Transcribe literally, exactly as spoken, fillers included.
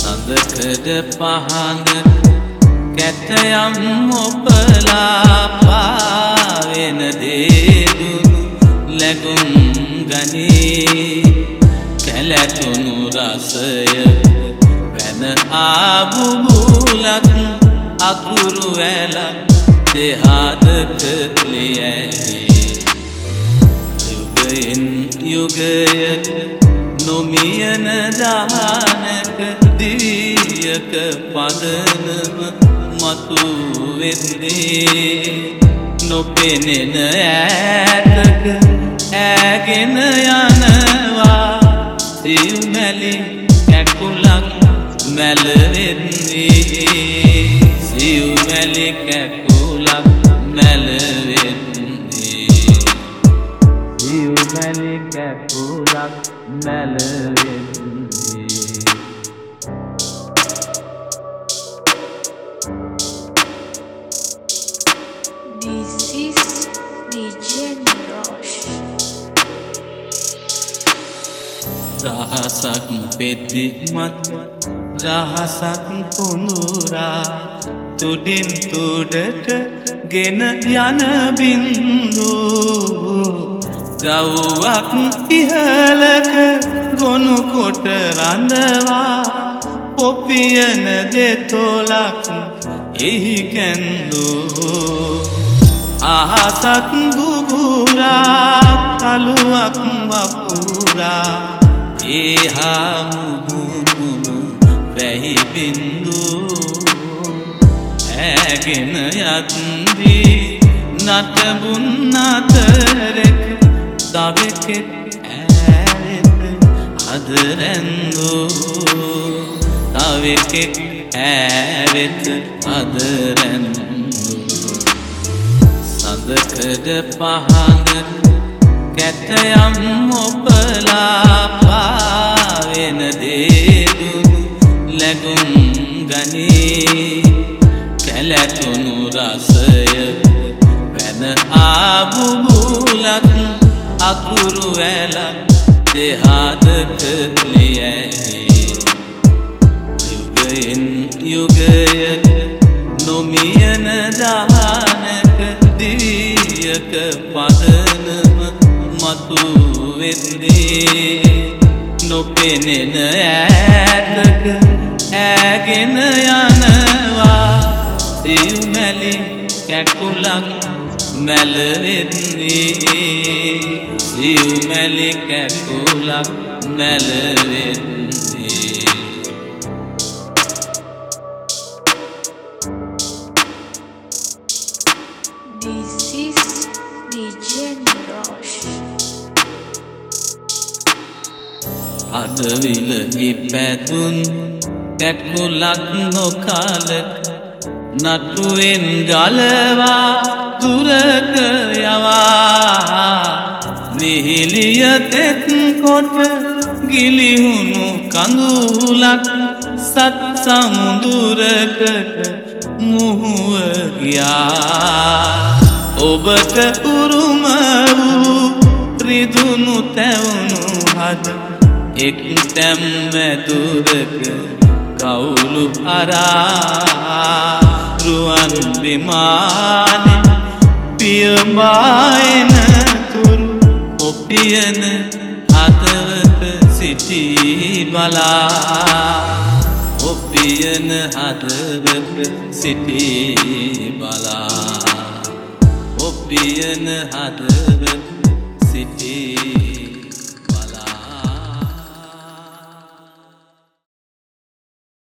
සඳකඩ පහන කැටයම් ඔබලා පාවෙන දේදුණු ලැබුම් ගනී කැලැතුණු රසය පැන ආපු බුලක් අකුරු වැලක් දෙහාදක ලියැයි යුගයෙන් යුගයට නොමියන දානක දිවියක පදනම මතු වෙන්නේ නොපෙනෙන ඈතක ඈගෙන යනවා සිව්මැලි කැකුලක් මැලවෙන්නේ සිව්මැලි කැකුලක් මැලවෙන්නේ සිව්මැලි කැකුලක් මැලවෙන්නේ This is D J Nirosh. රහසක් පෙති මත රහසක් පුනුරා තුඩින් තුඩට ගෙන යන බින්දු ගව්වක් ඉහළක ගොනු කොට රඳවා පොපියන දෙතොලක් එහි කැන්දු අහසක් ගුගුරා කළුවක් වපුරා ඒහා මුහුණු වැහි බින්දු ඇගෙන යත්දී නටබුන් අතරෙක දවෙකෙත් ඇවෙත අදරැන්දු දවෙකෙත් ඇවෙත අදරැන්දු සඳකඩ පහන කැටයම් ඔබලා පාවෙන දේදුණු ලැබුම් ගනී කැලැතුණු රසය පැන ආපු බුලක් අකුරු වැලක් දෙහාදක ලියැයි යුගයෙන් යුගයට නොමියන දානක දිවියක පදනම මතු වෙන්නේ නොපෙනෙන ඈතක ඈගෙන යනවා සිව්මැලි කැකුලක් මැලවෙන්නේ සිව්මැලි කැකුලක් මැලවෙන්නේ This is D J Nirosh. අදවිල ඉපැතුන් කැකුලක් නොකාලක නටුවෙන් ගලවා දුරක යවා නිහිලිය තෙත් කොට ගිලිහුණු කඳුලක් සත් සමුදුරකට මුහුව ගියා ඔබට උරුම වූ රිදුණු තැවුණු හද එක් තැම් මැදුරක කවුළු අරා රුවන් විමානෙ පියඹායන තුරු ඔපියන හදවත සිටී බලා ඔපියන හදවත සිටී බලා ඔපියන හදවත සිටී